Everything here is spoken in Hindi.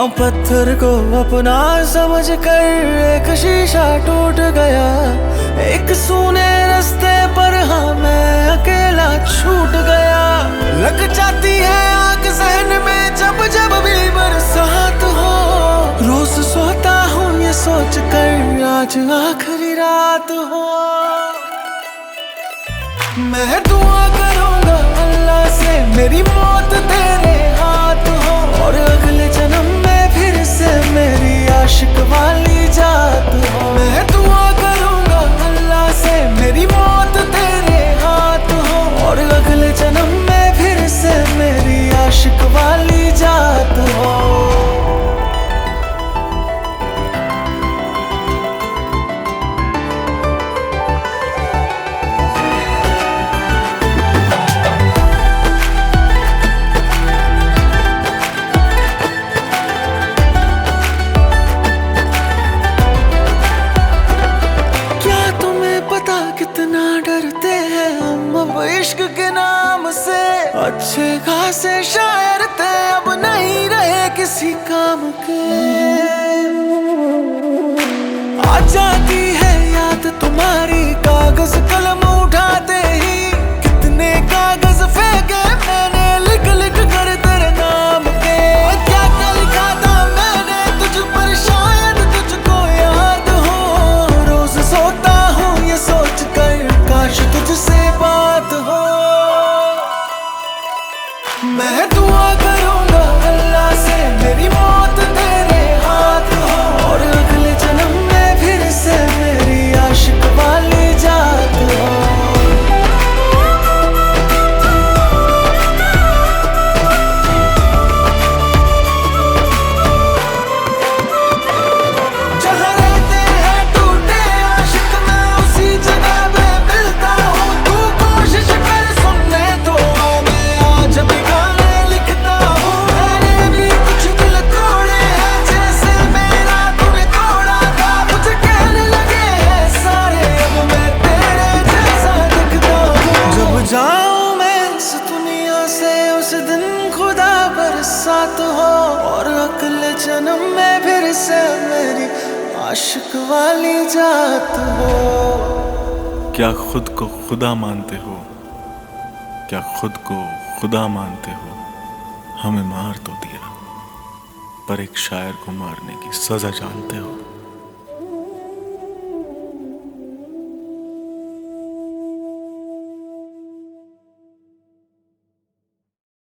पत्थर को अपना समझ कर एक शीशा टूट गया। एक सूने रास्ते पर हाँ मैं अकेला छूट गया। लग जाती है आग जहन में जब जब भी बरसात हो। रोज सोता हूँ ये सोच कर आज आखिरी रात हो। मैं दुआ करूंगा अल्लाह से मेरी मौत तेरे हाथ हो। और अगले जन्म में फिर से मेरी आशिक वाली जात हो। मैं दुआ करूंगा अल्लाह से मेरी मौत तेरे हाथ हो। और अगले जन्म में फिर से मेरी आशिक वाली जात हो। कितना डरते हैं हम अब इश्क के नाम से। अच्छे खासे शायर थे अब नहीं रहे किसी काम के। आ जाती है याद तुम्हारी कागज कलम उठाते ही। कितने कागज फेंके मैंने लिख लिख कर तेरे नाम के। क्या क्या लिखा था मैंने तुझ पर शायद तुझको याद हो। रोज सोता हूँ ये सोच कर काश तुझसे बात हो। मैं दुआ करूंगा अल्लाह से मेरी मौत तेरे हाथ हो। और अगले जन्म में फिर से मेरी आशिक वाली जात हो। जाऊं मैं इस दुनिया से उस दिन खुदा बरसात हो। और अगले जन्म में फिर से मेरी आशिक वाली जात हो। क्या खुद को खुदा मानते हो? क्या खुद को खुदा मानते हो? हमें मार तो दिया पर एक शायर को मारने की सजा जानते हो।